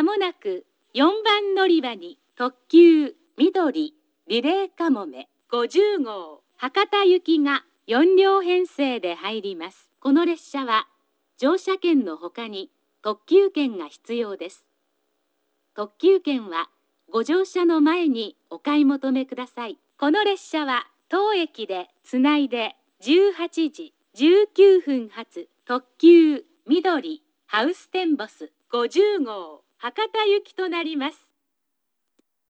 もなく4番乗り場に特急緑リレーかもめ50号博多行きが4両編成で入ります。この列車は乗車券のほかに特急券が必要です。特急券はご乗車の前にお買い求めください。この列車は当駅でつないで18時19分発特急緑ハウステンボス50号博多行きとなります。